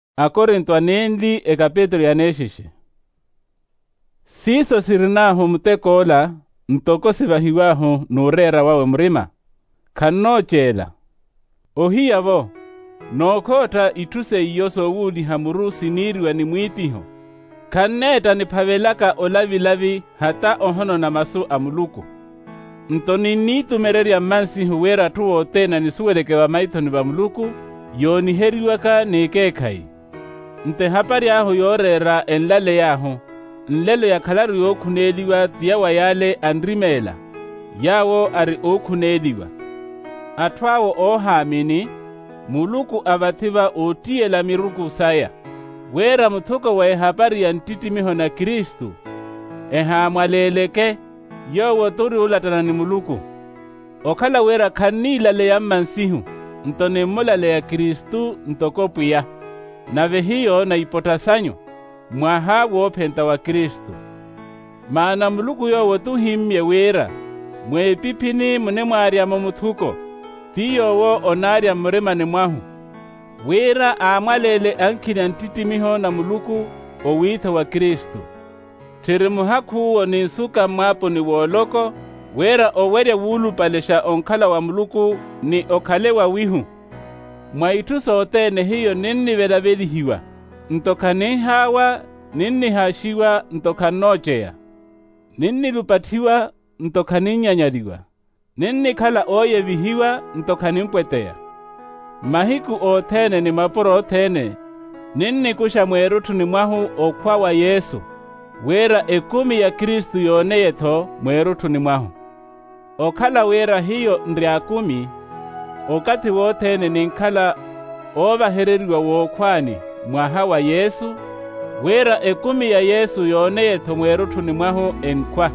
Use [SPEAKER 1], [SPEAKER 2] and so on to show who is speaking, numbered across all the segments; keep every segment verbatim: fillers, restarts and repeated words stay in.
[SPEAKER 1] Akorinto anendi eka Petro yaneshishe. Siso sirinaho mutekola ntoko sivahiwaho nurera wawe mrima. Kanochela. Ohiyavo. Nokota ituse iyoso wuli hamuru siniriwa ni mwitiho. Kaneta ni pavelaka olavi-lavi hata ohono na masu amuluku. Ntoni nitu mereri ya mansi huwera tuwo tena nisuweleke wa maito ni bamuluku, yoni heriwaka nekekai. Nte hapari aho yorera enlale yaho, nlelo ya kalaru yo kuneliwa tiyawa yale andrimela, yawo ari o kuneliwa. Atwawo o hamini, muluku abativa otie la miruku saya. Wera mutoko wa hapari ya ntitimiho na Kristu. Eha mwaleleke, yo woturi ulatana ni muluku. Okala wera kanila le ya mansihu, ntone mula le ya Kristu ntokopu ya. Nave hiyo na ipotasanyo, mwaha wo penta wa Kristu. Maana muluku yo wotu himye wera, mwe pipini mune mwaria mumutuko, tiyo wo onaria mrema ni mwahu. Wera amwalele ankini antitimiho na muluku o wita wa Kristu. Terimu haku o ninsuka mwapo ni woloko, wera o were wulu palesha onkala wa muluku ni okale wa wihu. Mwaitu sote ne hiyo nini velaveli hiwa, ntokani hawa, nini hashiwa, ntokanochea. Nini lupatiwa, ntokani nyanyaliwa. Nini kala oye vihiwa, ntokani mpwetea. Mahiku o tene ni mapuro o tene, nini kusha mwerutu ni mwahu o kwa wa Yesu. Wera ekumi ya Kristu yoneyeto mwerutu ni mwahu. Okala wera hiyo ndriakumi, okati wotene ninkala obahereriwa wokwani mwaha wa Yesu, wera ekumi ya Yesu yoneyeto mwerutu ni mwahu enkwa.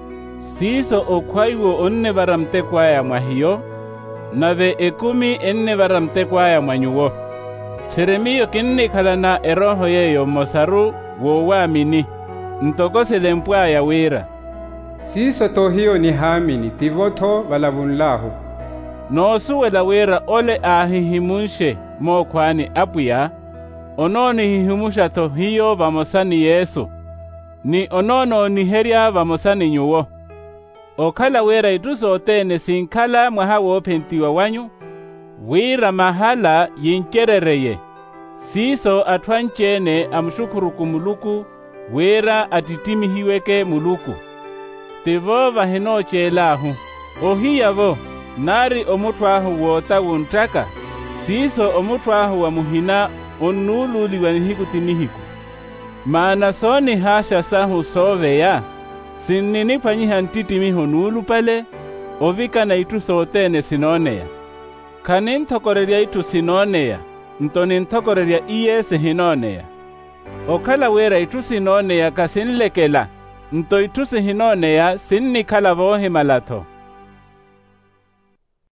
[SPEAKER 1] Siso okwaiwo onne baramte kwaya mwahiyo, nave ekumi enne baramte kwaya mwanyuwo. Cheremiyo kinni kalana eroho yeyo mosaru wo wamini, ntokose lempwa ya wera.
[SPEAKER 2] Siso tohiyo ni hamini tivoto balabunlahu.
[SPEAKER 1] Nosuwe la wera ole ahihimunshe mo kwani apuya, ononi hihimusha tohiyo vamosani Yesu, ni onono niheria vamosani nyuwo. Okala wera ituso tene sinkala mwaha wopentiwa wanyu, wira mahala yincherereye. Siso atwanchene amshukuru kumuluku, wera atitimihiweke muluku. Tivo vahinoche lahu, ohiyavo, nari omutwahu wota wuntaka, siso omutwahu wa muhina onululiwa nihiku nihiku. Maana soni hasha sahu soveya, sinini panyiha ntitimiho nulu pale, ovika na itu sotene sinoneya. Kanin tokoreria itu sinoneya, ntonin tokoreria iyese hinoneya. Okala wera itu sinoneya kasinlekela, nto itu sihinoneya sinni kala vohe malato.